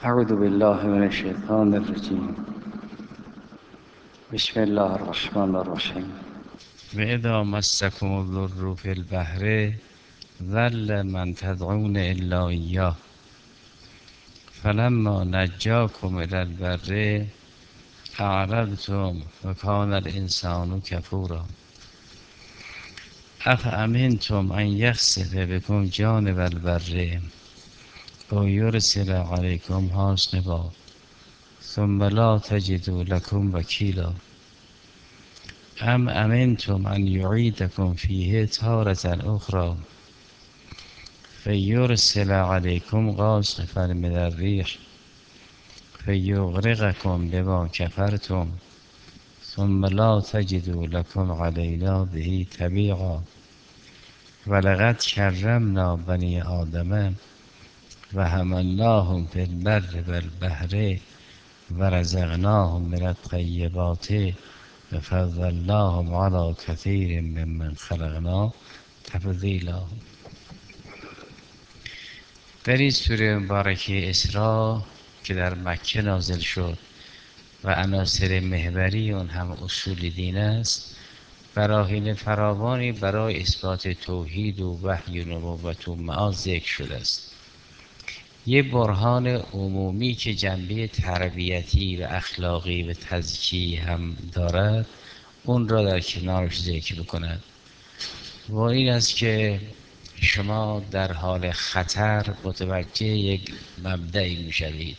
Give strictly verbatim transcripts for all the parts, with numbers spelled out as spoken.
أعوذ بالله من الشيطان الرجيم. بسم الله الرحمن الرحيم. وإذا مسكم الضر في البحر ضل من تدعون إلا إياه فلما نجاكم إلى البر أعرضتم وكان الإنسان كفورا أفأمنتم أن يخسف بكم جانب البر أو يرسل عليكم حاصبا ثم لا تجدوا لكم وكيلا أم أمنتم أن يعيدكم فيه تارة أخرى فيرسل عليكم غاصفا من الريح فيغرقكم بما كفرتم ثم لا تجدوا لكم علينا به تبيعا ولقد كرمنا بني آدم وحملناهم في البر والبحر ورزقناهم من الطيبات وفضلناهم على كثير ممن خلقنا تفضیلا. در این سوره مبارکه اسراء که در مکه نازل شد و عناصر محوری اون هم اصول دین است، براهین فراوانی برای اثبات توحید و وحی و نبوت و معاد ذکر شده است. یه برهان عمومی که جنبه تربیتی و اخلاقی و تزکیه هم دارد اون را در کنارش ذکر بکند و این است که شما در حال خطر متوجه یک مبدعی میشوید.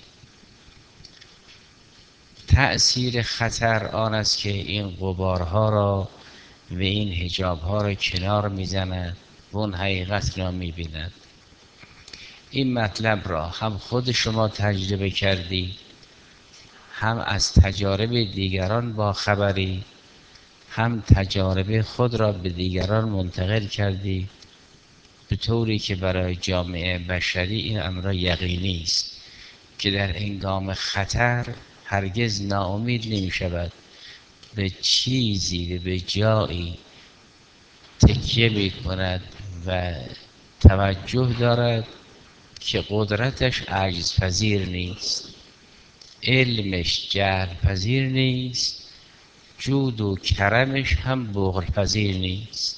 تأثیر خطر آن است که این غبارها را و این حجابها را کنار میزند و اون حقیقت را میبیند. این مطلب را هم خود شما تجربه کردی، هم از تجارب دیگران با خبری، هم تجارب خود را به دیگران منتقل کردی، به طوری که برای جامعه بشری این امر یقینی است که در هنگام خطر هرگز ناامید نمی شود، به چیزی و به جایی تکیه می کند و توجه دارد که قدرتش عجز پذیر نیست، علمش جهل پذیر نیست، جود و کرمش هم بخل پذیر نیست.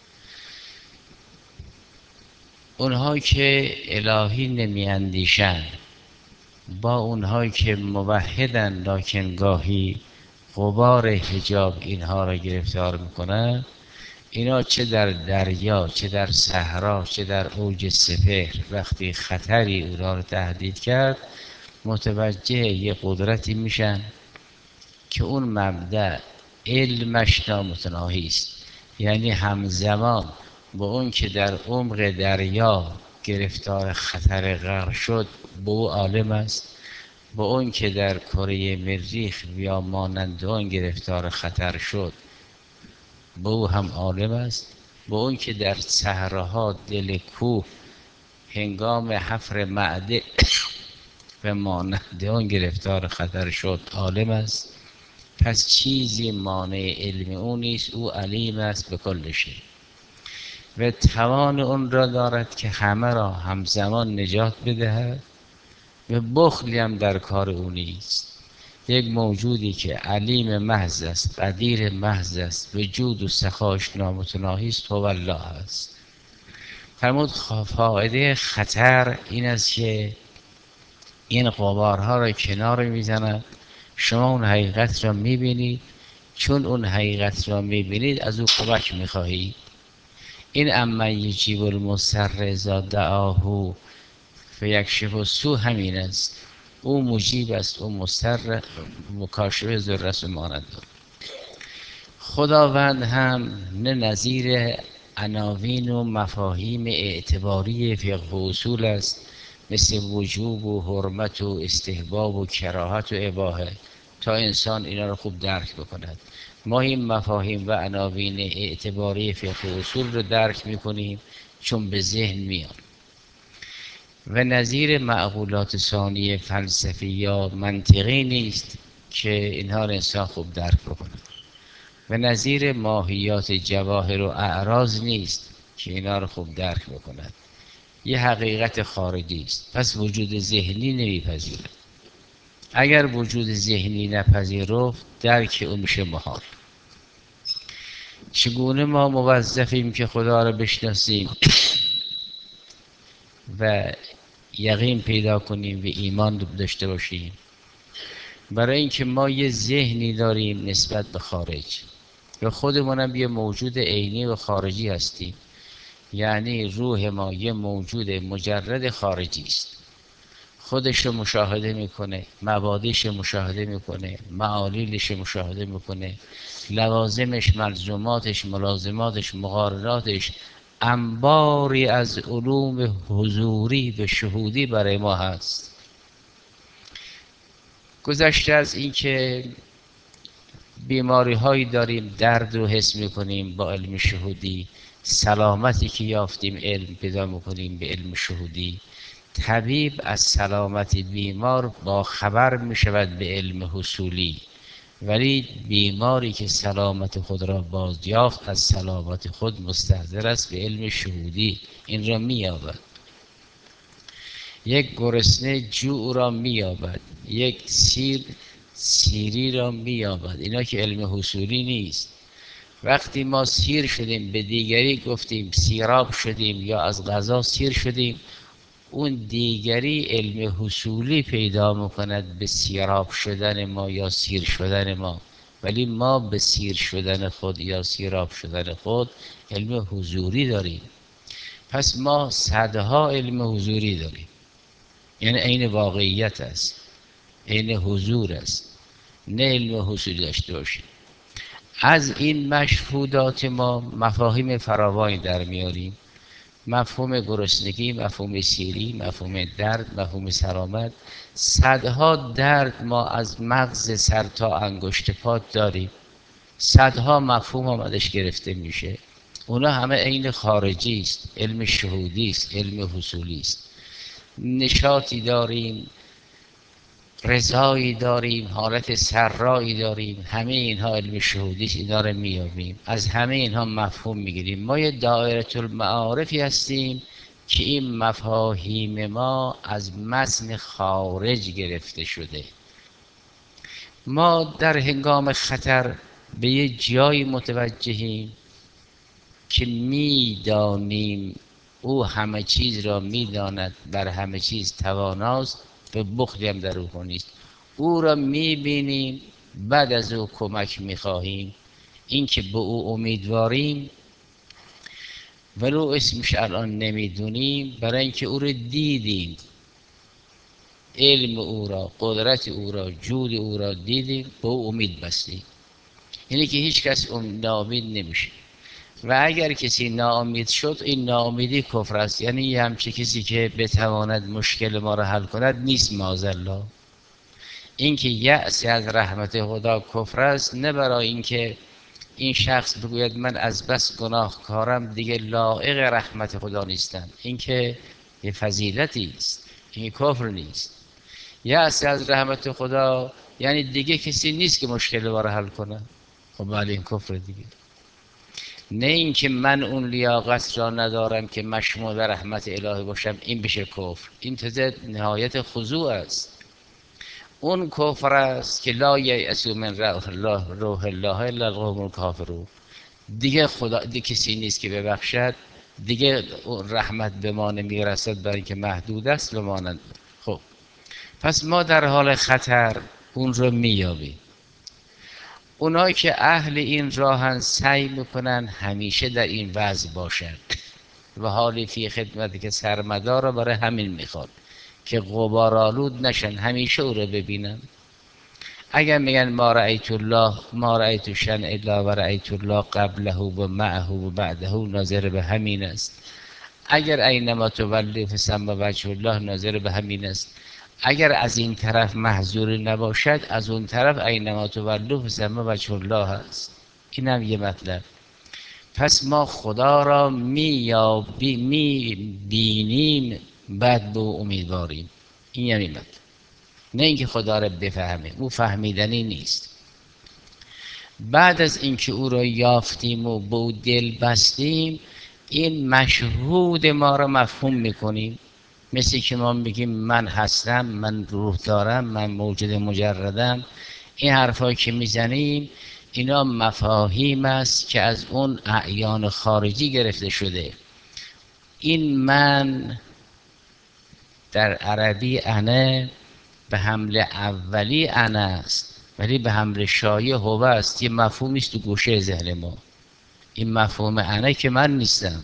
اونهایی که الهی نمی اندیشن با اونهایی که موحدن لکن گاهی غبار حجاب اینها را گرفتار میکنن، اینا چه در دریا، چه در صحرا، چه در اوج سپهر، وقتی خطری اونا رو تهدید کرد متوجه یه قدرتی میشن که اون مبدأ علمش نامتناهی است. یعنی همزمان با اون که در عمق دریا گرفتار خطر غرق شد به او عالم است، با اون که در کره مریخ یا مانند آن گرفتار خطر شد به او هم عالم است، با اون که در صحراها دل کوه هنگام حفر معده و مانند آن گرفتار خطر شد عالم است. پس چیزی مانع علم او نیست، او علیم است به کل شیء و توان اون را دارد که همه را همزمان نجات بدهد و بخلی هم در کار او نیست. یک موجودی که علیم محض است، قدیر محض است، وجود و سخاش نامتناهی است، هو الله است. فرمود فایده خطر این است که این غبارها را کنار میزند، شما اون حقیقت را میبینید، چون اون حقیقت را میبینید از او کمک میخواهید. این اما یجیب المضطر اذا دعاه فیکشف السوء همین است، او مجیب است، او مضطر مکاشفه ضرر ماند. خداوند هم نه نظیر عناوین و مفاهیم اعتباری فقه و اصول است مثل وجوب و حرمت و استحباب و کراهت و اباحه تا انسان اینا رو خوب درک بکند. ما این مفاهیم و عناوین اعتباری فقه و اصول رو درک میکنیم چون به ذهن میاد و نظیر معقولات ثانیه فلسفی یا منطقی نیست که اینها رو انسان خوب درک بکند و نظیر ماهیات جواهر و اعراض نیست که اینا رو خوب درک بکند. یه حقیقت خارجی است، پس وجود ذهنی نمیپذیرد. اگر وجود ذهنی نپذیرفت درک اون میشه محال. چگونه ما موظفیم که خدا را بشناسیم و یقین پیدا کنیم و ایمان داشته باشیم؟ برای اینکه ما یه ذهنی داریم نسبت به خارج و خودمونم یه موجود عینی و خارجی هستیم. یعنی روح ما یه موجود مجرد خارجی است، خودش رو مشاهده میکنه، مبادیش رو مشاهده میکنه، معالیلش رو مشاهده میکنه، لوازمش، ملزوماتش، ملازماتش، مقارناتش، انباری از علوم حضوری و شهودی برای ما هست. گذشته از این که بیماری هایی داریم، درد رو حس میکنیم با علم شهودی، سلامتی که یافتیم علم پیدا میکنیم به علم شهودی. طبیب از سلامت بیمار با خبر میشود به علم حصولی، ولی بیماری که سلامت خود را بازیافت از سلامت خود مستحضر است به علم شهودی، این را مییابد. یک گرسنه جوع را مییابد، یک سیر سیری را مییابد. اینا که علم حصولی نیست. وقتی ما سیر شدیم به دیگری گفتیم سیراب شدیم یا از غذا سیر شدیم، اون دیگری علم حصولی پیدا میکند به سیراب شدن ما یا سیر شدن ما، ولی ما به سیر شدن خود یا سیراب شدن خود علم حضوری داریم. پس ما صدها علم حضوری داریم، یعنی عین واقعیت است، عین حضور است، نه علم حصولی داشته باشیم. از این مشهودات ما مفاهیم فراوانی در میاریم: مفهوم گرسنگی، مفهوم سیری، مفهوم درد، مفهوم سلامت. صدها درد ما از مغز سر تا انگشت پا داریم، صدها مفهوم آمدش گرفته میشه. اونا همه عین خارجی است، علم شهودی است، علم حصولی است. نشاطی داریم، رضایی داریم، حالت سرایی داریم، همه اینها علم شهودی است. اینا رو میابیم، از همه اینها مفهوم میگیریم. ما یه دایره المعارفی هستیم که این مفاهیم ما از متن خارج گرفته شده. ما در هنگام خطر به یه جایی متوجهیم که میدانیم او همه چیز را میداند، بر همه چیز تواناست و بخلی هم در او نیست. او را میبینیم، بعد از او کمک میخواهیم. این که به او امیدواریم ولو اسمش الان نمیدونیم، برای اینکه او را دیدیم، علم او را، قدرت او را، جود او را دیدیم، به او امید بستیم. یعنی که هیچ کس ناامید نمیشه. و اگر کسی ناامید شد، این ناامیدی کفر است. یعنی یه همچه کسی که بتواند مشکل ما را حل کند نیست معاذالله. این که یأس از رحمت خدا کفر است، نه برای اینکه این شخص بگوید من از بس گناهکارم دیگه لایق رحمت خدا نیستم. این که یه فضیلتی است، این کفر نیست. یأس از رحمت خدا یعنی دیگه کسی نیست که مشکل ما را حل کنه. خب بله، این کفر دیگه. نه اینکه من اون لیاقت را ندارم که مشمول رحمت الهی باشم، این بشه کفر. این تازه نهایت خضوع است. اون کفر است که لا یأسوا من روح الله روح الله الا القوم الکافرون. دیگه خدا دیگه کسی نیست که ببخشد، دیگه رحمت به ما نمیرسد برای اینکه محدود است بمانند. خب پس ما در حال خطر اون رو میابیم. اونایی که اهل این راهن سعی میکنن همیشه در این وضع باشن و حالی فی خدمتی که سرمدار رو برای همین میخواد که غبارآلود نشن، همیشه او رو ببینن. اگر میگن ما رأیت الله ما رأیت شن الا و رأیت الله قبله و معه و بعده، ناظر به همین است. اگر اینما تولی فثم وجه الله، ناظر به همین است. اگر از این طرف محظوری نباشد، از اون طرف اینما تولوا فثم وجه الله هست. این هم یه مطلب. پس ما خدا را می بینیم، بعد به امیدواریم. این یعنی مطلب. نه اینکه خدا را بفهمیم، او فهمیدنی نیست. بعد از اینکه او را یافتیم و به او دل بستیم، این مشهود ما را مفهوم میکنیم. مثل که ما میگیم من هستم، من روح دارم، من موجود مجردم. این حرفایی که میزنیم اینا مفاهیم است که از اون اعیان خارجی گرفته شده. این من در عربی انه به حمل اولی انه است، ولی به حمل شایع هو است. یه مفهومی است تو گوشه ذهن ما. این مفهوم انه که من نیستم.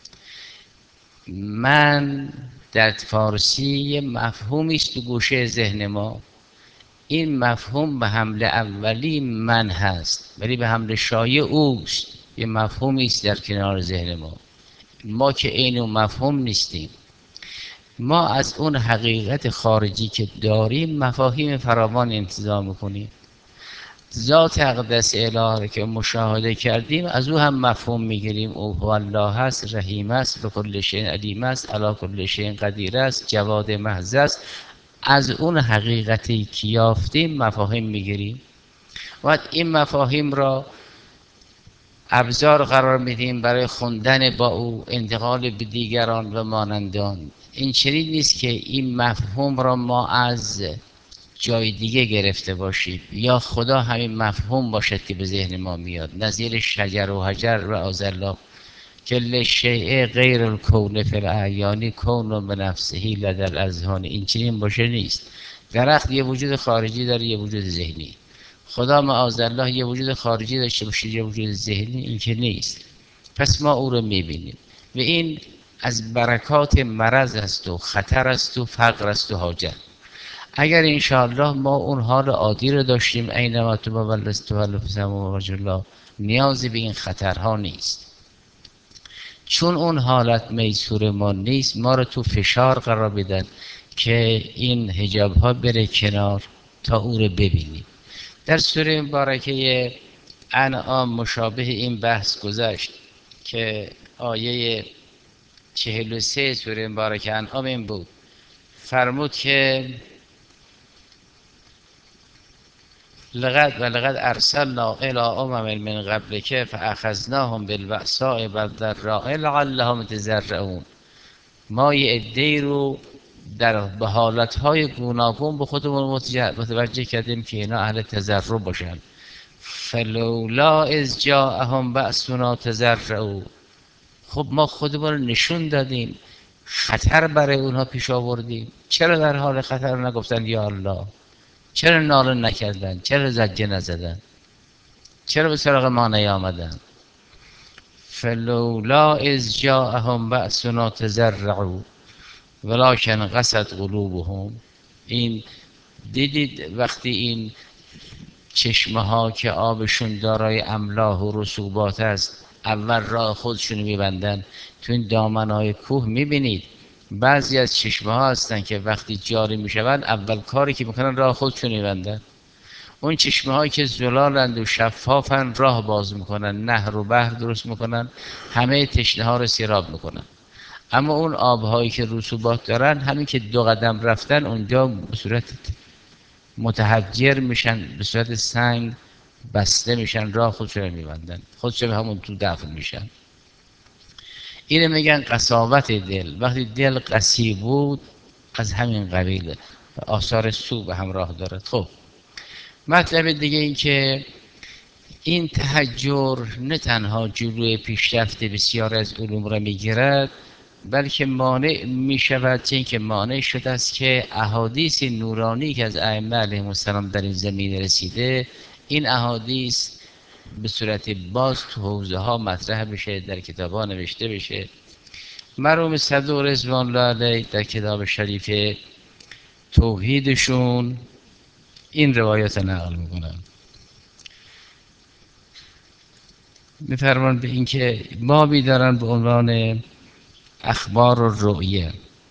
من در فارسی یه مفهومی است تو گوشه ذهن ما. این مفهوم به حمل اولی من هست، ولی به حمل شایع اوست. یه مفهومی است در کنار ذهن ما. ما که عین اون مفهوم نیستیم. ما از اون حقیقت خارجی که داریم مفاهیم فراوان انتزاع میکنیم. ذات اقدس الهی که مشاهده کردیم از او هم مفهوم میگیریم. او هو الله هست، رحیم است، به کل شیء علیم است، علی کل شیء قدیر است، جواد محض است. از اون حقیقتی که یافتیم مفاهیم میگیریم و این مفاهیم را ابزار قرار میدیم برای خوندن با او، انتقال به دیگران و مانندان. این چنین نیست که این مفهوم را ما از جای دیگه گرفته باشیم یا خدا همین مفهوم باشد که به ذهن ما میاد. نظیر شجر و حجر و آزلا کل شیء غیر الکون فی الاعیان کون به نفسه لدى الاذهان. این چنین باشه نیست. درخت یه وجود خارجی داره، یه وجود ذهنی. خدا معاذالله یه وجود خارجی داشته باشه، یه وجود ذهنی، این که نیست. پس ما او رو میبینیم و این از برکات مرض است و خطر است و فقر است و حاجت. اگر انشاءالله ما اون حال عادی رو داشتیم، اینما تو با ولست و ولفزم و الله، نیازی به این خطرها نیست. چون اون حالت میسور ما نیست، ما رو تو فشار قرار بدن که این حجاب ها بره کنار تا او رو ببینیم. در سوره مبارکه انعام مشابه این بحث گذشت که آیه چهل و سه سوره مبارکه انعام این بود، فرمود که لقد و لقد ارسلنا الى امم من قبلک فاخذناهم بالبأساء والضراء لعلهم یتضرعون. ما یه عده‌ای رو در به حالتهای گوناگون به خودمون متوجه کردیم که اینا اهل تضرع باشن. فلولا اذ جاءهم بأسنا تضرعوا. خب ما خودمون رو نشون دادیم، خطر برای اونها پیش آوردیم، چرا در حال خطر نگفتن یا الله؟ چرا ناله نکردن؟ چرا زجه نزدن؟ چرا به سراغ ما نیامدن؟ فلولا اذ جاءهم بأسنا تضرعوا ولكن قست قلوبهم. این دیدید وقتی این چشمه ها که آبشون دارای املاح و رسوبات است اول راه خودشون میبندن. تو این دامن های کوه میبینید بعضی از چشمه ها هستن که وقتی جاری میشوند اول کاری که میکنن راه خودشون میبندن. اون چشمه هایی که زلالند و شفافن راه باز میکنن، نهر و بحر درست میکنن، همه تشنه ها رو سیراب میکنن. اما اون آبهایی که رسوبات دارن همین که دو قدم رفتن اونجا به صورت متحجر میشن، به صورت سنگ بسته میشن، راه خودشون میبندن، خودشون همون تو دفن میشن. اینو میگن قساوت دل. وقتی دل قسی بود از همین قبیل آثار سو به همراه داره. خب مطلب دیگه این که این تحجر نه تنها جلوی پیشرفت بسیار از علوم را میگیرد، بلکه مانع می شود. چه اینکه مانع شده است که احادیث نورانی که از ائمه علیهم السلام در این زمینه رسیده، این احادیث به صورت باز تو حوزه ها مطرح بشه، در کتاب ها نوشته بشه. مرحوم صدوق رضوان الله علیه در کتاب شریف توحیدشون این روایت نقل میکنن. میفرمان به اینکه بابی دارن به عنوان اخبار و رؤیه،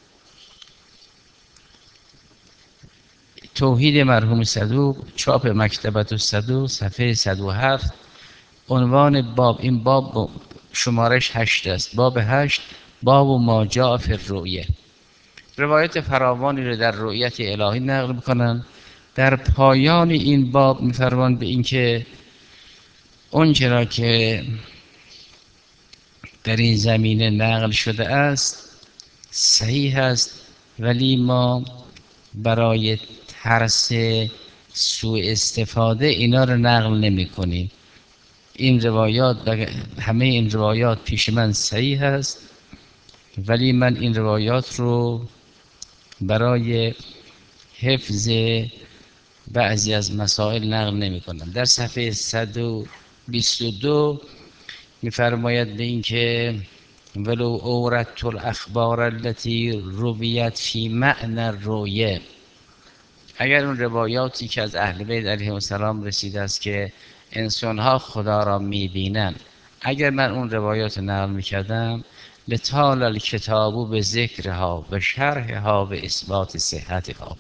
توحید مرحوم صدوق، چاپ مکتبت الصدوق، صفحه صد و هفت. عنوان باب، این باب شمارش هشت است، باب هشت، باب و ما جاء فی الرؤیه. روایت فراوانی رو در رؤیت الهی نقل میکنن. در پایان این باب میفرمان به اینکه اون چرا که در این زمینه نقل شده است صحیح است، ولی ما برای ترس سوء استفاده اینا رو نقل نمی کنیم. این روایات، همه این روایات پیش من صحیح است، ولی من این روایات رو برای حفظ بعضی از مسائل نقل نمی کنم. در صفحه صد و بیست و دو می‌فرماید به این که ولو اوردت الاخبار التي رویت فی معنی الرؤیا، اگر اون روایاتی که از اهل بیت علیهم السلام رسیده است که انسان‌ها خدا را می‌بینند، اگر من اون روایات نقل می‌کردم لطال الکتاب به ذکرها و شرحها و اثبات صحتها،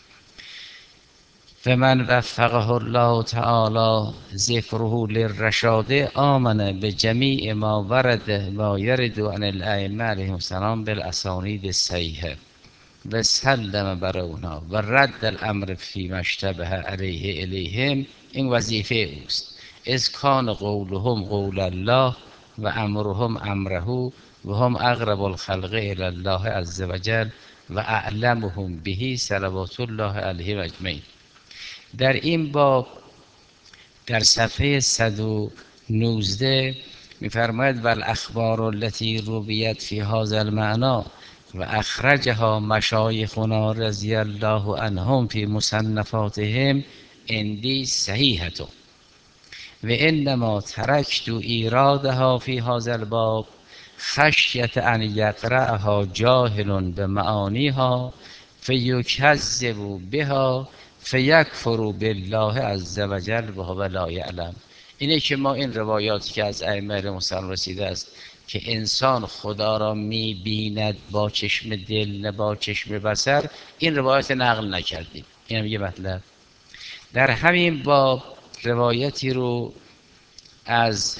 فمن وفقه الله تعالی ذکره للرشاد آمن به جمیع ما ورد ما یرد عن الائمه علیهم السلام بالاسانید الصحیحه و سلم بر اونا و رد الامر فی مشتبه علیه الیهم. این وظیفه اوست. از کان قولهم قول الله و امرهم امره و هم اقرب الخلق الی الله عز وجل و اعلمهم به صلوات الله علیهم اجمعین. در این باب در صفحه صد و نوزده می‌فرماید و الاخبار التي رویت فی هذا المعنى و اخرجها مشایخنا رضی الله عنهم فی مصنفاتهم عندی صحیحة و انما ترکت ایرادها فی هذا الباب خشیة ان یقرأها جاهل بمعانیها فیکذب بها فیکفر بالله عز وجل و هو لا یعلم. اینه که ما این روایاتی که از ائمه مسلم رسیده است که انسان خدا را می‌بیند با چشم دل نه با چشم بصر، این روایت نقل نکردیم. این هم یه مطلب. در همین باب روایتی رو از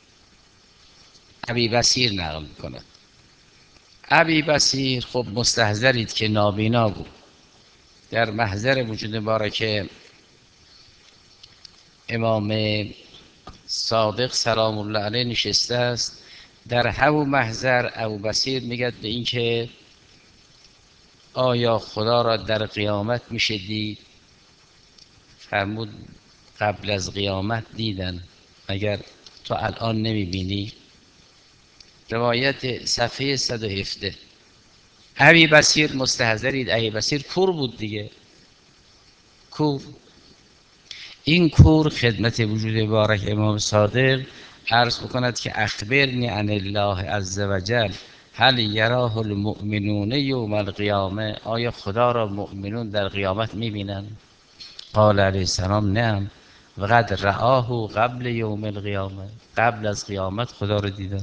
ابی بصیر نقل می‌کند. ابی بصیر خب مستحضرید که نابینا بود، در محضر وجود مبارک امام صادق سلام الله علیه نشسته است. در همون محضر ابو بصیر میگه به این که آیا خدا را در قیامت میشه دید؟ فرمود قبل از قیامت دیدن، اگر تو الان نمیبینی. روایت صفحه صد و هفده. ابی بصیر مستحضرید، ابی بصیر کور بود دیگه، کور. این کور خدمت وجود مبارک امام صادق عرض بکند که اخبرنی عن الله عز وجل هل یراه المؤمنون یوم القیامه، آیا خدا را مؤمنون در قیامت میبینن؟ قال علیه السلام نعم و قد رآه قبل یوم القیامه، قبل از قیامت خدا را دیدن.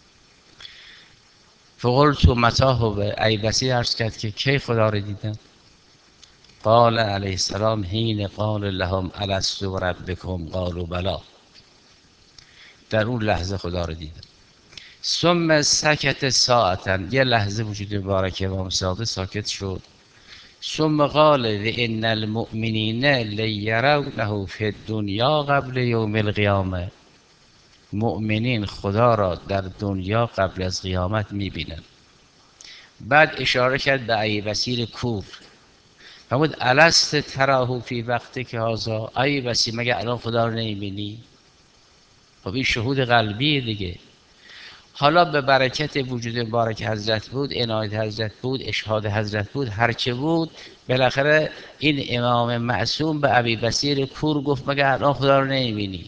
فقلت متی هو، ای بصیر عرض کرد که کی خدا را دیدن؟ قال علیه السلام حین قال لهم الست بربکم قالوا بلا، در اون لحظه خدا رو دیدن. ثم سکت ساعتا، یه لحظه وجود مبارک امام صادق ساکت شد. ثم قال ان المؤمنین لیرونه فی الدنیا قبل یوم القیامه، مؤمنین خدا را در دنیا قبل از قیامت میبینن. بعد اشاره کرد به ای بصیر کور، فرمود الست تراه فی وقتی که هذا، ای بصیر مگه الان خدا رو نمیبینی؟ خب این شهود قلبی دیگه. حالا به برکت وجود مبارک حضرت بود، عنایت حضرت بود، اشهاد حضرت بود، هرچه بود، بالاخره این امام معصوم به ابی بصیر کور گفت مگه الان خدا رو نمیبینی؟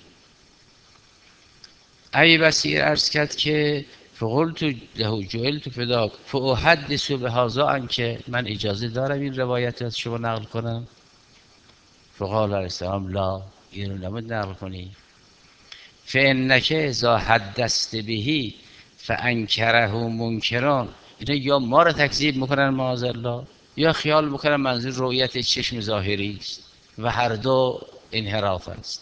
ابی بصیر عرض کرد که فقلت له جعلت فداک فاحدث بهذا عنک، من اجازه دارم این روایت شما نقل کنم؟ فقال علیه السلام لا، این رو نمید نقل کنی. فانک اذا حدثت بهی فانکره منکران، اینا یا ما رو تکذیب میکنن معاذالله، یا خیال میکنن منظور رؤیت چشم ظاهری است و هر دو انحراف است.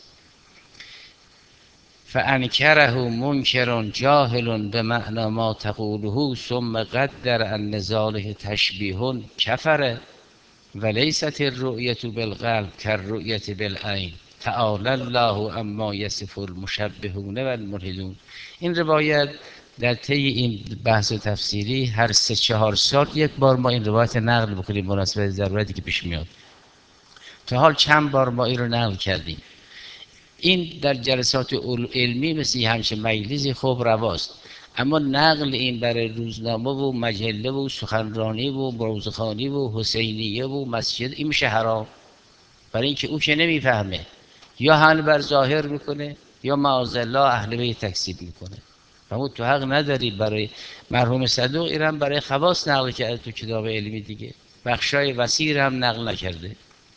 فانکره منکر جاهل به معنی ما تقوله ثم قدر ان نزاله تشبیه کفر و لیست الرؤیة بالقلب کالرؤیة بالعین تعالی الله اما یصف المشبهون و الملحدون. این روایت در طی این بحث و تفسیری هر سه چهار سال یک بار ما این روایت نقل بکنیم مناسبت ضرورتی که پیش میاد. تا حال چند بار ما این رو نقل کردیم. این در جلسات علمی مثل همچه مجلسی خوب رواست، اما نقل این برای روزنامه و مجله و سخنرانی و روزخوانی و حسینیه و مسجد این میشه حرام، برای اینکه او که نمیفهمه، یا حل بر ظاهر میکنه یا معاذالله اهل بیت تکذیب میکنه. و تو حق نداری. برای مرحوم صدوق ایران برای خواص نقل کرده تو کتاب علمی دیگه، بخشای وسیع هم نقل نکرده.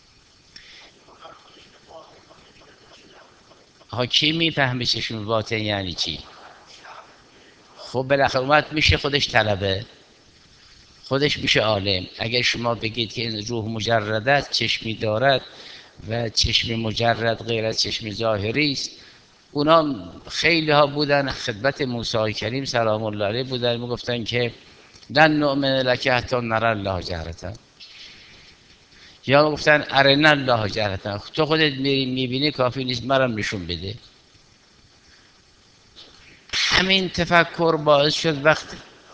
ها کی میفهمه چشون باطن یعنی چی؟ خب بالاخره اومد میشه خودش طلبه، خودش میشه عالم. اگر شما بگید که این روح مجرد است، چشمی دارد و چشم مجرد غیر از چشم ظاهری است، اونا خیلی ها بودن خدمت موسی کریم سلام الله علیه بودن میگفتن که لن نؤمن لک حتی نری الله جهرة، یا گفتن ارنا الله جهرة، تو خودت میبینی کافی نیست مرام نشون بده. همین تفکر باعث شد وقت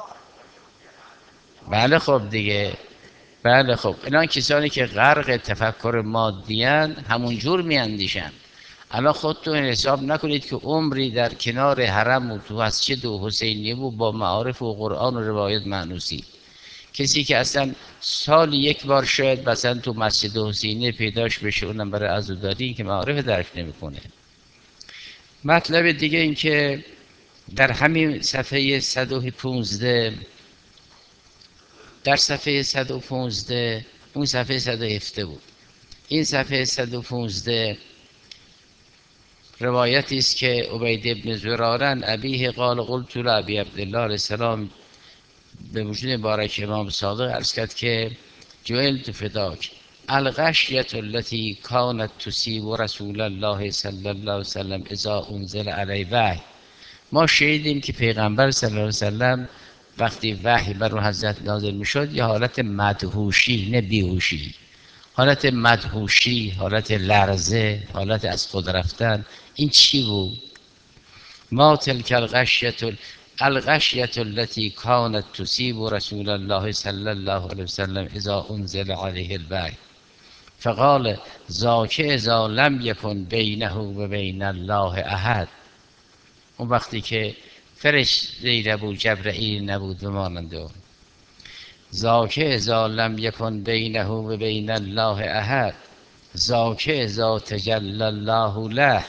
بله خب دیگه بله خب الان کسانی که غرق تفکر مادیان همون جور میاندیشن. الان خودتون حساب نکنید که عمری در کنار حرم و تو مسجد و حسینیه و با معارف و قرآن و روایت معنوسی، کسی که اصلا سال یک بار شاید مثلا تو مسجد حسینیه پیداش بشه، اونم برای عزاداری که معارف درک نمیکنه. مطلب دیگه این که در همین صفحه صد و پانزده، در صفحه صد و پانزده، اون صفحه صد و هفده بود، این صفحه صد و پانزده روایتی است که عبید ابن زرارن ابیه قال قلت لابی عبدالله علیه السلام به وجود مبارک امام صادق عرض کرد که جعلت فداک الغشیة التي كانت تصیب رسول الله صلی الله علیه وسلم اذا انزل علیه وحی. ما شنیدیم که پیغمبر صلی الله علیه وسلم وقتی وحی بر حضرت نازل میشد یه حالت مدهوشی نه بیهوشی، حالت مدهوشی، حالت لرزه، حالت از خود رفتن. این چی بود؟ ما تلک الغشیة الغشیة التي كانت تصیب رسول الله صلی الله علیه وسلم اذا انزل علیه الوحی فقال ذاک اذا لم یکن بینه و بین الله احد. اون وقتی که فرشته نبود، جبرئیل نبود و مانند اون. ذاک اذا لم یکن بینه و بین الله احد ذاک اذا تجلی الله له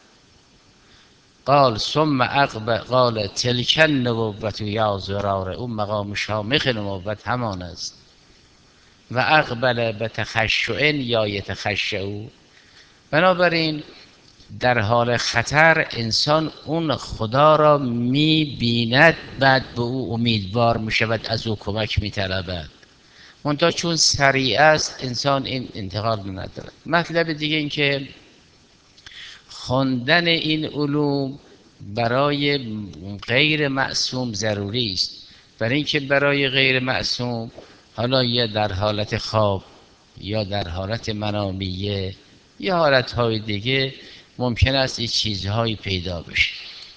قال ثم اقبل قال تلک النبوة یا زرار. اون مقام شامخ نبوت همان است. و اقبل بتخشع یا یتخشع. بنابراین در حال خطر انسان اون خدا را میبیند، بعد به او امیدوار میشود، از او کمک میطلبد. منتها چون سریع است انسان این انتقال ندارد. مطلب دیگه این که خواندن این علوم برای غیر معصوم ضروری است، برای اینکه برای غیر معصوم حالا یا در حالت خواب یا در حالت منامیه یا حالتهای دیگه ممکن است این چیزهایی پیدا بشه.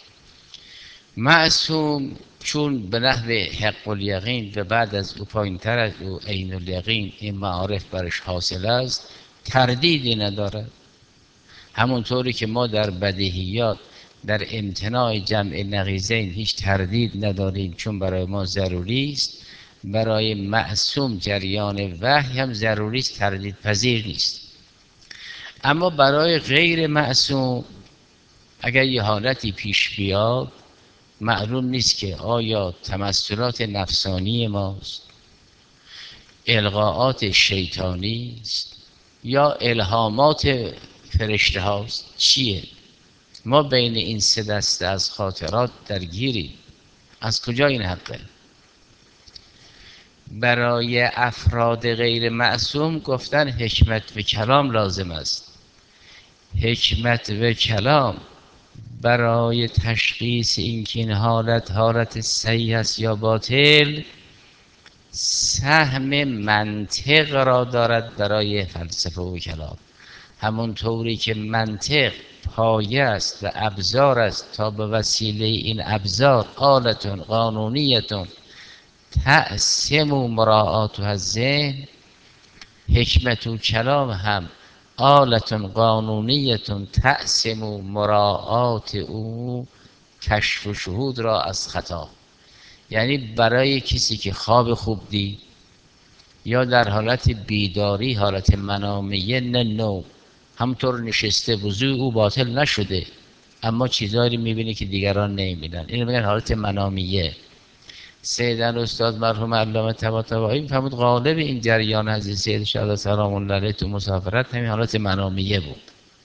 معصوم چون به نحو حق الیقین و بعد از او پایین تر از او عین الیقین این معارف برش حاصل است، تردیدی ندارد. همونطوری که ما در بدیهیات در امتناع جمع نقیضین هیچ تردید نداریم چون برای ما ضروری است، برای معصوم جریان وحی هم ضروری است، تردید پذیر نیست. اما برای غیر معصوم اگر یه حالتی پیش بیاد معلوم نیست که آیا تمثلات نفسانی ماست، القاءات شیطانی است یا الهامات فرشته هاست، چیه؟ ما بین این سه دسته از خاطرات درگیریم. از کجا این حقه؟ برای افراد غیر معصوم گفتن حکمت و کلام لازم است. حکمت و کلام برای تشخیص اینکه این حالت حالت صحیح است یا باطل سهم منطق را دارد برای فلسفه و کلام. همون طوری که منطق پایه است و ابزار است تا به وسیله این ابزار آلتون قانونیتون تأسیم و مراعات و ذهن، حکمت و کلام هم آلتون قانونیتون تأسیم و مراعات او کشف و شهود را از خطا. یعنی برای کسی که خواب خوب دید یا در حالت بیداری، حالت منامیه، نه نوم، همطور نشسته وضوع او باطل نشده اما چیزایی میبینه که دیگران نمیبینن، اینو میگن حالت منامیه. سیدن استاد مرحوم علامه طباطبایی میفهمود غالب این جریان حضرت سید شهدا سلام الله علیه تو مسافرت همین حالت منامیه بود.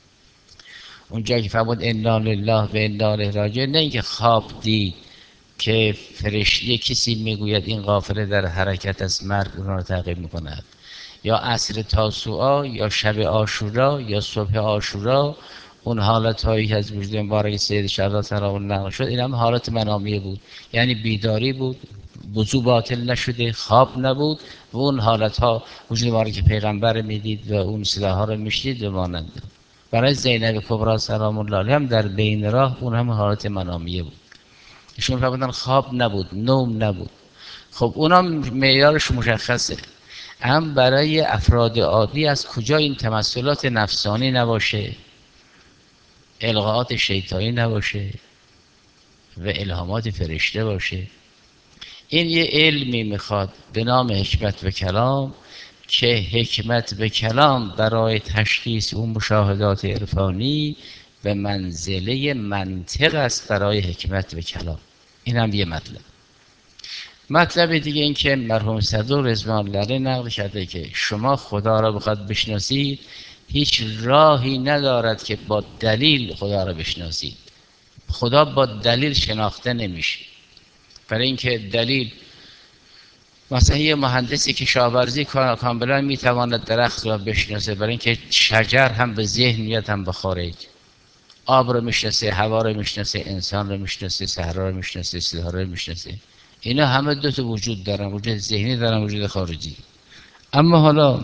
اونجا که فرمود انا لله و انا الیه راجعون، نه اینکه خواب دید که فرشته کسی میگوید این قافله در حرکت است، مرگ اون را تعقیب میکند، یا عصر تاسوعا یا شب عاشورا یا صبح عاشورا، اون حالت هایی که از وجود مبارک سید شهدا سلام الله نقل شد، این هم حالت منامیه بود. یعنی بیداری بود، وضو باطل نشده، خواب نبود و اون حالت ها وجود مبارک پیغمبر میدید و اون صداها رو میشنید و مانند. برای زینب کبرا سلام الله علیها هم در بین راه اون هم حالت منامیه بود. ایشون فرمودن خواب نبود، نوم نبود. خب اونم معیارش مشخصه. هم برای افراد عادی از کجا این تمثلات نفسانی نباشه، القاءات شیطانی نباشه و الهامات فرشته باشه. این یه علمی میخواد به نام حکمت به کلام که حکمت به کلام برای تشخیص اون مشاهدات عرفانی به منزله منطق است برای حکمت به کلام. این هم یه مطلب. مطلب دیگه این که مرحوم صدوق رضوان الله علیه نقل کرده که شما خدا را بخواد بشناسید هیچ راهی ندارد که با دلیل خدا را بشناسید. خدا با دلیل شناخته نمیشه. برای اینکه دلیل، مثلا یه مهندسی که کشاورزی کاملا میتواند درخت را بشناسه، برای اینکه شجر هم به ذهن میاد هم به خارج، آب رو میشناسه، هوا رو میشناسه، انسان رو میشناسه، صحرا رو میشناسه، ستاره رو میشناسه. اینا همه دو تا وجود دارن، وجود ذهنی دارن، وجود خارجی. اما حالا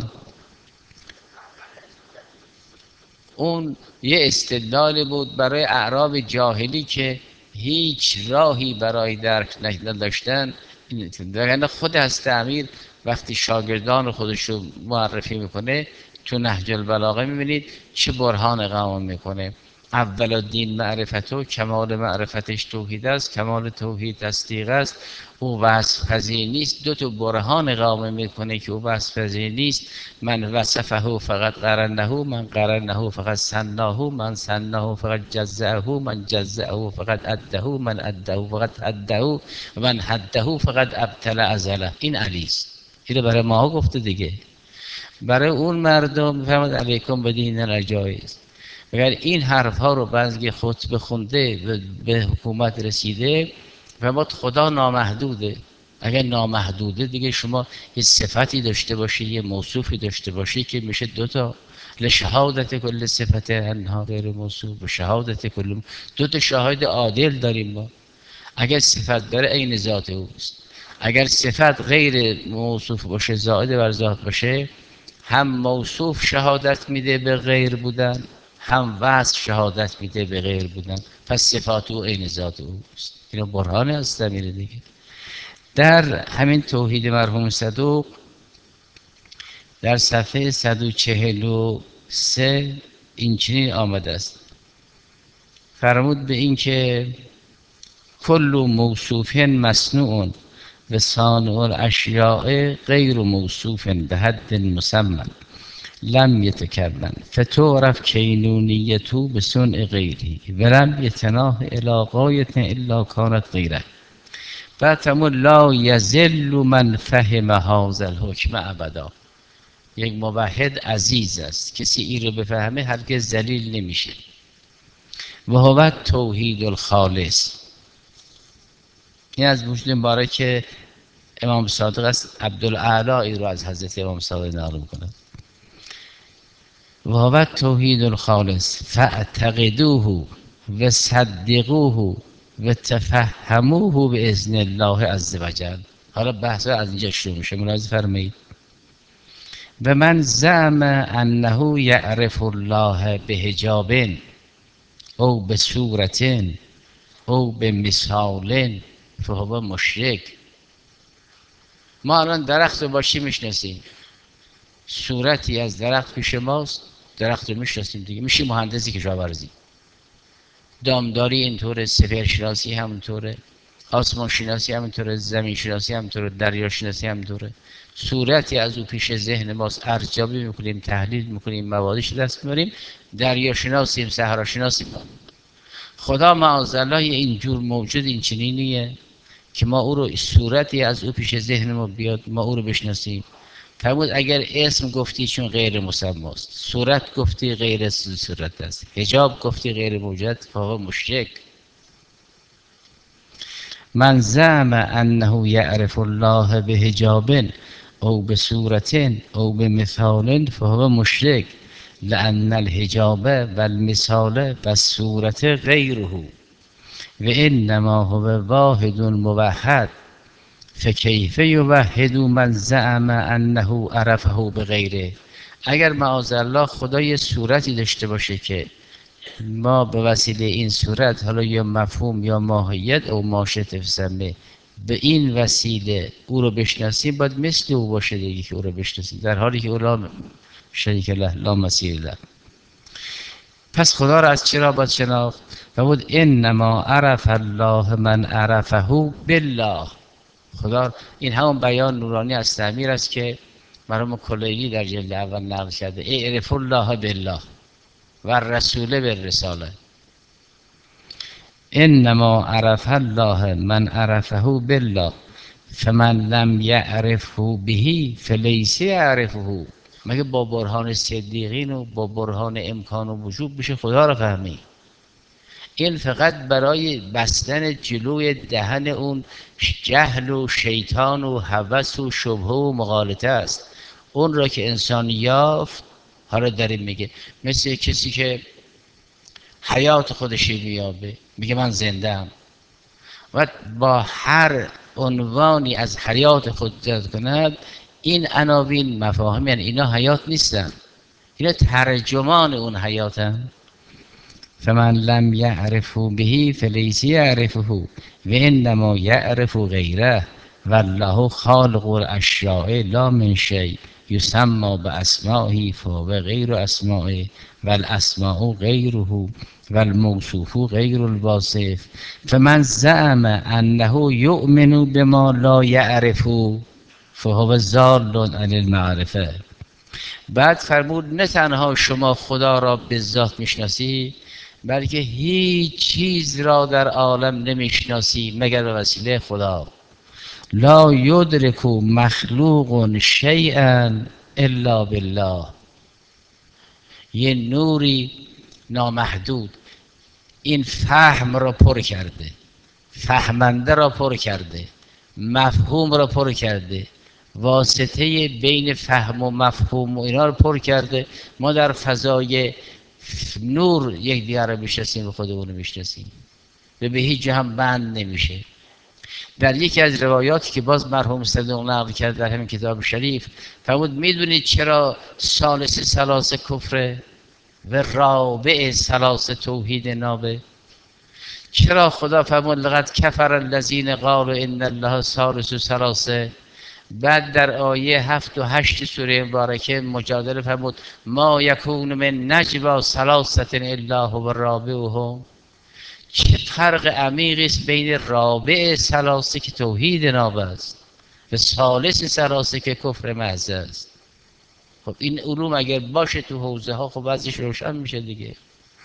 اون یه استدلال بود برای اعراب جاهلی که هیچ راهی برای درک نداشتن. در خود هست امیر وقتی شاگردان خودش رو معرفی میکنه تو نهج البلاغه میبینید چه برهان اقامه میکنه. اول دین معرفتو، کمال معرفتش توحید است، کمال توحید تصدیق است، او وصف پذیر نیست. دو تا برهان اقامه میکنه که او وصف پذیر نیست. من وصفه فقط قرنه، من قرنه فقط سناه، من سناه فقط جزعه، من جزعه فقط عده، من عده فقط حده، من حده فقط ابتل ازله. این علی است. اینو برای ما گفته دیگه. برای اون مردم میفرماد علیکم بدین العجایز. اگر این حرف ها رو بعضی خطبه خونده و به حکومت رسیده، فرمود خدا نامحدوده. اگر نامحدوده دیگه شما یه صفتی داشته باشی، یه موصوفی داشته باشی که میشه دوتا. لشهادت کل صفت انها غیر موصوف و شهادت کل، دو تا شاهد عادل داریم ما. اگر صفت داره عین ذات اوست، اگر صفت غیر موصوف باشه، زائد بر ذات باشه، هم موصوف شهادت میده به غیر بودن، هم وصف شهادت میده به غیر بودن. پس صفات او عین ذات اوست. اینا برهان است میره دیگه. در همین توحید مرحوم صدوق در صفحه صد و چهل و سه این چنین آمده است، فرمود به این که کل موصوف مصنوع و صانع الاشیاء غیر موصوف به حد مسمى لم یتکون فتعرف کینونیته به صنع غیری و لم یتناه الی غایة الا کانت غیره. بعد فرمود لا یذل من فهم هذا الحکم ابدا. یک موحد عزیز است، کسی این رو بفهمه هرگز ذلیل نمیشه. و هو توحید الخالص. این از وجود مبارک امام صادق است. عبدالاعلی این رو از حضرت امام صادق نقل میکنه. و هو توحید الخالص فاعتقدوه و صدقوه و تفهموه باذن الله عز وجل. حالا بحث از اینجا شروع میشه، ملاحظه فرمایید. و من زعم انه یعرف الله بحجاب او بصورت او بمثال فهو مشرک. ما الان درخت رو با چی میشناسیم؟ صورتی از درخت پیش ماست، درخت رو میشناسیم دیگه، میشی مهندسی کشاورزی. دامداری اینطوره، سپهر شناسی همونطوره، آسمان شناسی همونطوره، زمین شناسی همونطوره، دریا شناسی همونطوره. صورتی از او پیش ذهن ماست، ارزیابی میکنیم، تحلیل میکنیم، موادش دست میبریم، دریا شناسیم، صحرا شناسیم. خدا معاذالله اینجور موجود این چنینیه که ما او رو صورتی از او پیش ذهن ما بیاد ما او رو بشناسیم. فرمود اگر اسم گفتی چون غیر مسماست، صورت گفتی غیر صورت است، حجاب گفتی غیر موجود، فهو مشرک. من زعم انه یعرف الله بحجاب او بصورت او بمثال فهو مشرک لان الحجاب والمثال والصورت غیره و انما هو واحد موحد فکیف یوحد من زعم انه عرفه بغیره. اگر معاذالله خدا یه صورتی داشته باشه که ما به وسیله این صورت، حالا یا مفهوم یا ماهیت او ماشت فسمه، به این وسیله او رو بشناسیم، باید مثل او باشه دیگه که او رو بشناسیم، در حالی که او لا شریک له لا مثیل له. پس خدا را از چرا باید شناخت؟ فرمود انما عرف الله من عرفه بالله. خدا این همون بیان نورانی از تعمیر است که مرحوم کلیلی در جلد اول نقل کرده، اعرف الله بالله و رسول بالرساله. انما عرف الله من عرفه بالله فمن لم یعرفه به فلیس یعرفه. مگه با برهان صدیقین و با برهان امکان و وجود بشه خدا را فهمی؟ این فقط برای بستن جلوی دهن اون جهل و شیطان و هوس و شبهه و مغالطه است. اون را که انسان یافت، حالا داریم میگه مثل کسی که حیات خودشی میابه، میگه من زنده ام و با هر عنوانی از حیات خود زد کند، این عناوین مفاهیم، یعنی اینا حیات نیستن، اینا ترجمان اون حیاتن. فمن لم یعرفه به فلیس یعرفه و انما یعرف غیره والله خالق الاشیاء لا من شیء یسمى باسمائه فهو غیر اسمائه والاسماء غیره والموصوف غیر الواصف. فمن زعم انه یؤمن بما لا یعرف فهو ضال عن المعرفه. بعد فرمود نه تنها شما خدا را به ذات میشناسی، بلکه هیچ چیز را در عالم نمیشناسی مگر به وسیله خدا. لا یدرک مخلوق شیئا الا بالله. یه نوری نامحدود این فهم را پر کرده، فهمنده را پر کرده، مفهوم را پر کرده، واسطه بین فهم و مفهوم و اینا رو پر کرده. ما در فضای نور یک دیگر رو میشناسیم و خودمون رو میشناسیم، به هیچ جا هم بند نمیشه. در یکی از روایاتی که باز مرحوم صدوق نقل کرد در همین کتاب شریف، فرمود میدونید چرا ثالث ثلاث کفره و رابع ثلاث توحید نابه؟ چرا خدا فرمود لقد کفر الذین قالوا ان الله ثالث ثلاثه؟ بعد در آیه هفت و هشت سوره مبارکه مجادله فرمود ما یکون من نجوا ثلاثه الا هو رابعهم. چه فرق عمیقی است بین رابع ثلاثه که توحید ناب است و ثالث ثلاثه که کفر محض است. خب این علوم اگر باشه تو حوزه ها، خب وضعش روشن میشه دیگه.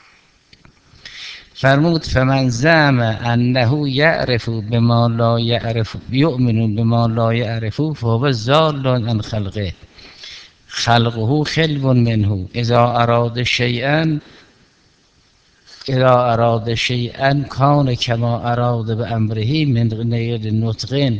فرمود فمن زعم انه یعرف بما لا یعرف یؤمن بما لا یعرف فهو ضال عن خلقه خلقه خلو منه اذا اراد شیئا اذا اراد شیئا کان کما اراد بامره من غیر نطق.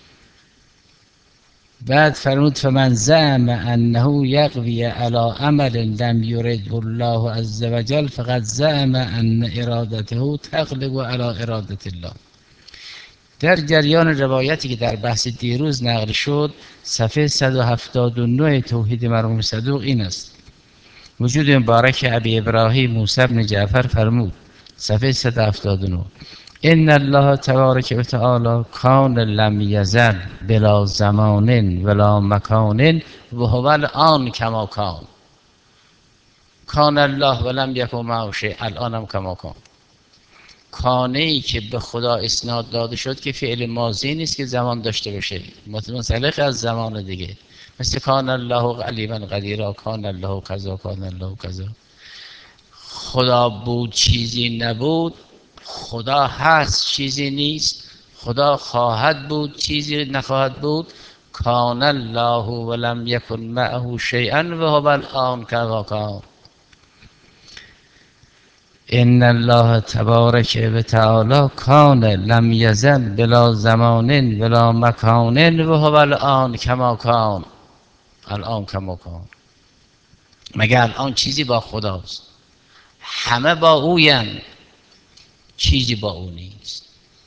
بعد فرمود فمن زعم انه یقوی علی عمل لم یرده الله عز وجل فقد زعم ان ارادته تغلب علی اراده الله. در جریان روایتی که در بحث دیروز نقل شد، صفحه صد و هفتاد و نه توحید مرحوم صدوق این است: وجود مبارک ابی ابراهیم موسی بن جعفر فرمود، صفحه صد و هفتاد و نه: ان الله تبارک و تعالی کان لم یزل بلا زمان ولا مکان و هو الان کما کان. کان الله ولم یکن معه شیء، الانم کما کان. کانه ای که به خدا اسناد داده شد که فعل ماضی نیست که زمان داشته باشه، منسلخ از زمان دیگه، مثل کان الله علیما قدیرا، کان الله کذا، کان الله کذا. خدا بود چیزی نبود، خدا هست چیزی نیست، خدا خواهد بود چیزی نخواهد بود. کان الله ولم یکن معه شیئا و هو الان کما کان. ان الله تبارک و تعالی کان لم یزل بلا زمان ولا مکان و هو الان کما کان. الان کما کان، مگر الان چیزی با خداست؟ همه با اوین، چیزی با او نیست.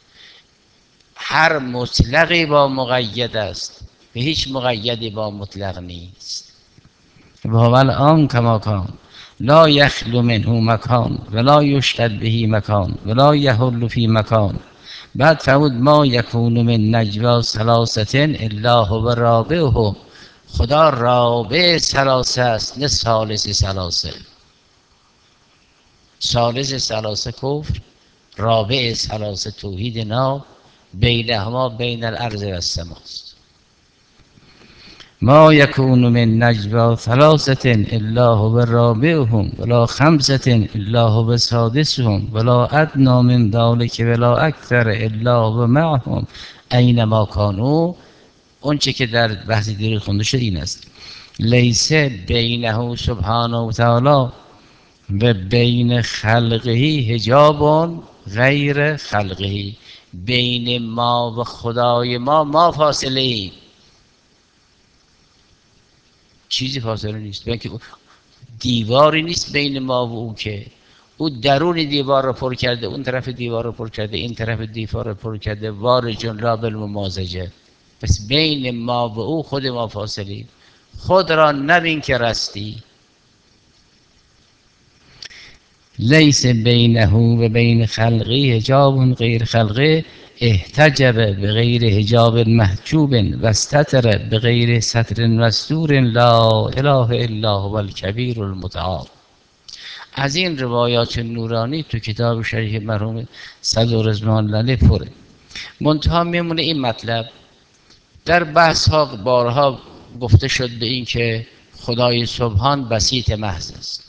هر مطلقی با مقید است و هیچ مقیدی با مطلق نیست. و هو الان کما کان لا یخلو منه مکان ولا یشهد به مکان ولا یحل فی مکان. بعد فرمود ما یکون من نجوا ثلاثه الا هو رابعهم. خدا رابع ثلاثه است، نه ثالث ثلاثه. ثالث ثلاثه کفر، رابع ثلاثه توحید ناب، بینهما بین الارض و السماست. ما یکون من نجوا ثلاثه الا هو رابعهم ولا خمسه الا هو سادسهم ولا ادنی من ذلک ولا اکثر الا هو معهم اینما کانوا. اون چه که در بحث دیروز خونده شد این است: لیس بینه سبحانه و تعالی و بین خلقه حجاب غیر خلقه. بین ما و خدای ما ما فاصله ایم، چیزی فاصله نیست. بلکه دیواری نیست بین ما و او، که او درون دیوار رو پر کرده، اون طرف دیوار رو پر کرده، این طرف دیوار رو پر کرده. وار جنلا بالممازجه. پس بین ما و او خود ما فاصله. خود را نبین که رستی. لیس بینه و بین خلقه حجاب غیر خلقه احتجب بغیر حجاب محجوب و استتر بغیر ستر مستور لا اله الا هو الکبیر المتعال. از این روایات نورانی تو کتاب شریف مرحوم صدوق رضوان الله پره. منتها میمونه این مطلب در بحث ها بارها گفته شد به این که خدای سبحان بسیط محض است،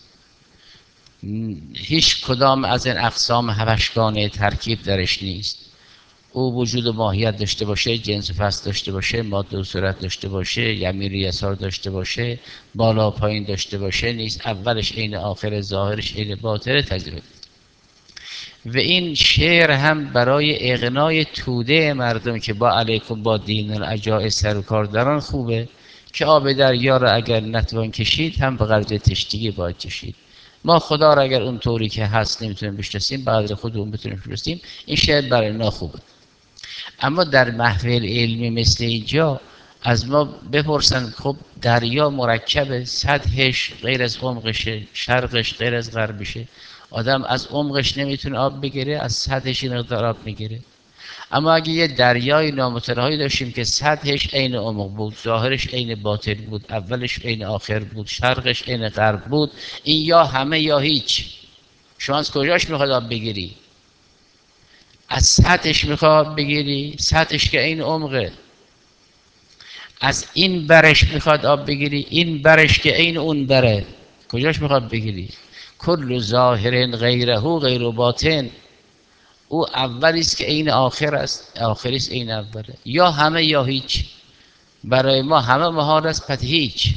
هیچ کدام از این اقسام هوشگانه ترکیب درش نیست. او وجود و ماهیت داشته باشه، جنس و فصل داشته باشه، ماده و صورت داشته باشه، یمین و یسار داشته باشه، بالا و پایین داشته باشه نیست. اولش عین آخر، ظاهرش عین باطن تجربه. و این شعر هم برای اغنای توده مردم که با علیکم با دین العجائز سر و کار دارن خوبه، که آب دریا را اگر نتوان کشید هم به قدر تشنگی باید کشید. ما خدا را اگر اون طوری که هست نمیتونیم بشناسیم، به قدر خودمون بتونیم بشناسیم. این شعر برای ما خوبه. اما در محفل علمی مثل اینجا از ما بپرسن خب دریا مرکبه، سطحش غیر از عمقشه، شرقش غیر از غربشه. آدم از عمقش نمیتونه آب بگیره، از سطحش این مقدار آب میگیره. اما اگه یه دریای نامتناهی داشتیم که سطحش عین عمق بود، ظاهرش عین باطن بود، اولش عین آخر بود، شرقش عین غرب بود، این یا همه یا هیچ. شما از کجاش میخواد آب بگیری؟ از سطحش میخواد بگیری، سطحش که این عمقه. از این برش میخواد آب بگیری، این برش که این اون بره. کجاش میخواد بگیری؟ کل ظاهر غیره غیر باطن. او اولیست که این آخر است، آخریست این اوله. یا همه یا هیچ. برای ما همه محال است، پس هیچ.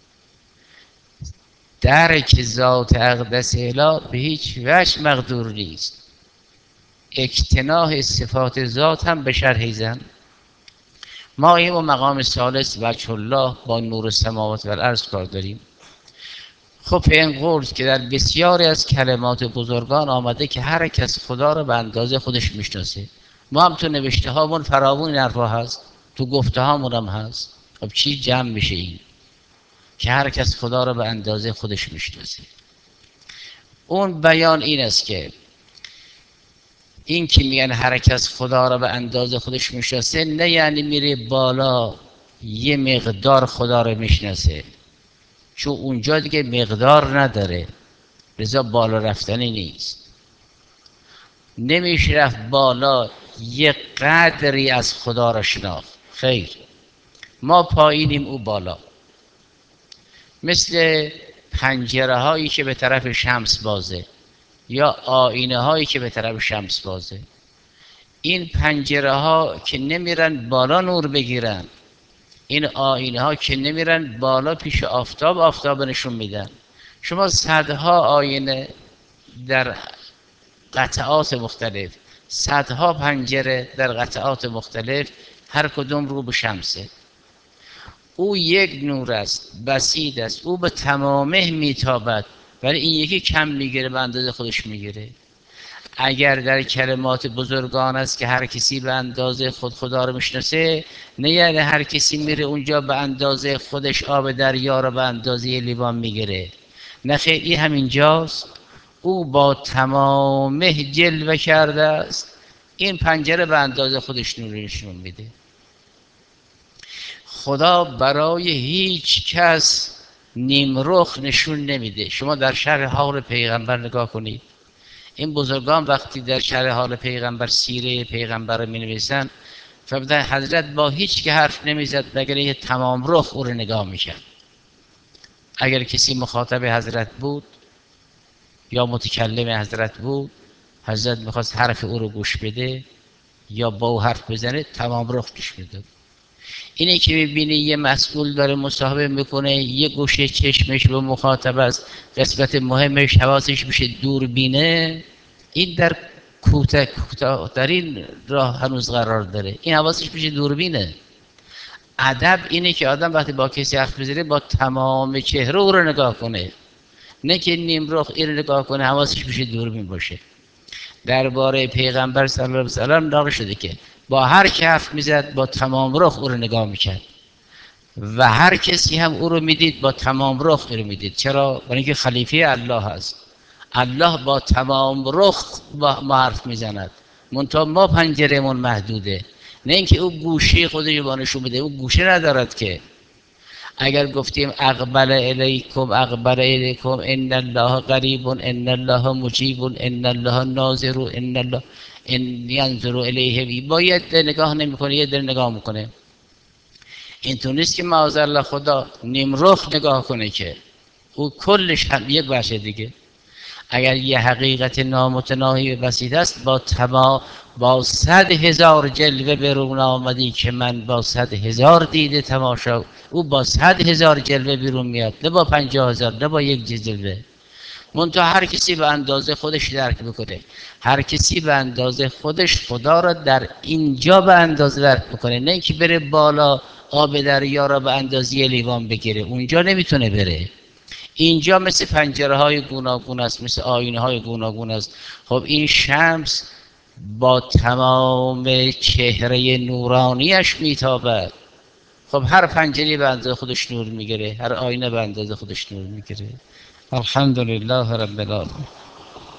درک ذات اقدس اله به هیچ وجه مقدور نیست. اجتناح صفات ذات هم به شرح زن. ما این و مقام ثالث وجه الله با نور السماوات و الارض کار داریم. خب این قول که در بسیاری از کلمات بزرگان آمده که هر کس خدا را به اندازه خودش میشناسه. ما هم تو نوشته هامون فراوون این حرفا هست، تو گفته هامون هم هست. خب چی جمع میشه این که هر کس خدا رو به اندازه خودش میشناسه؟ اون بیان این است که این که میگن هر کس خدا رو به اندازه خودش میشناسه، نه یعنی میره بالا یه مقدار خدا رو میشناسه، چون اونجا دیگه مقدار نداره، لذا بالا رفتنی نیست. نمیشه رفت بالا یه قدری از خدا را شناخت، خیر. ما پایینیم، او بالا. مثل پنجره هایی که به طرف شمس بازه یا آینه هایی که به طرف شمس بازه. این پنجره ها که نمیرن بالا نور بگیرن، این آینه ها که نمیرن بالا پیش آفتاب آفتاب نشون میدن. شما صدها آینه در قطعات مختلف، صدها پنجره در قطعات مختلف، هر کدوم رو به شمسه. او یک نور است، بسیط است، او به تمامه میتابد، ولی این یکی کم میگیره، به اندازه خودش میگیره. اگر در کلمات بزرگان است که هر کسی به اندازه خود خدا رو میشناسه، نه یعنی هر کسی میره اونجا به اندازه خودش آب دریا رو به اندازه لیوان میگیره، نه خیر، این همینجاست. او با تمامه جلوه کرده است، این پنجره به اندازه خودش نور نشون میده. خدا برای هیچ کس نیمرخ نشون نمیده. شما در شرح حال پیغمبر نگاه کنید، این بزرگان وقتی در شرح حال پیغمبر سیره پیغمبر رو می نویسن، فرمودن حضرت با هیچ که حرف نمیزد مگر یه تمام رخ او رو نگاه میکرد. اگر کسی مخاطب حضرت بود یا متکلم حضرت بود، حضرت میخواست حرف او رو گوش بده یا با او حرف بزنه، تمام رخ گوش بده. اینه که میبینی یه مسئول داره مصاحبه میکنه، یه گوشه چشمش به مخاطب است، قسمت مهمش حواسش میشه دوربینه، این در کوته کوتاه‌ترین راه هنوز قرار داره، این حواسش میشه دوربینه. ادب اینه که آدم وقتی با کسی حرف بزنه با تمام چهره او رو نگاه کنه، نه که نیم رخ این رو نگاه کنه حواسش میشه دوربین باشه. درباره پیغمبر صلی الله علیه و سلم نقل شده که با هر کی حرف میزد با تمام رخ او رو نگاه میکرد و هر کسی هم او رو میدید با تمام رخ او رو میدید. چرا؟ برای اینکه خلیفه الله هست. الله با تمام رخ با ما حرف میزند، منتها ما پنجرمون محدوده، نه اینکه او گوشه خودش با نشون بده، او گوشه ندارد که. اگر گفتیم اقبل الیکم اقبل الیکم ان الله قریب ان الله مجیب ان الله ناظر ان الله ان ینظر الیه، باید نگاه نمیکنه، یه در نگاه میکنه. اینطور نیست که معاذالله خدا نیمرخ نگاه کنه، که او کلش هم یک بخش دیگه. اگر یه حقیقت نامتناهی و بسیط است، با تما با صد هزار جلوه بیرون آمدی که من با صد هزار دیده تماشا، او با صد هزار جلوه بیرون میاد، نه با پنجاه هزار، نه با یک جلوه. منتها هر کسی به اندازه خودش درک بکنه، هر کسی به اندازه خودش خدا را در اینجا به اندازه درک بکنه، نه اینکه بره بالا آب دریا را به اندازه لیوان بگیره، اونجا نمیتونه بره. اینجا مثل پنجره های گوناگون است، مثل آینه های گوناگون است. خب این شمس با تمام چهره نورانیش میتابد. خب هر پنجره به اندازه خودش نور میگیره، هر آینه به اندازه خودش نور میگیره. الحمدلله رب العالمین.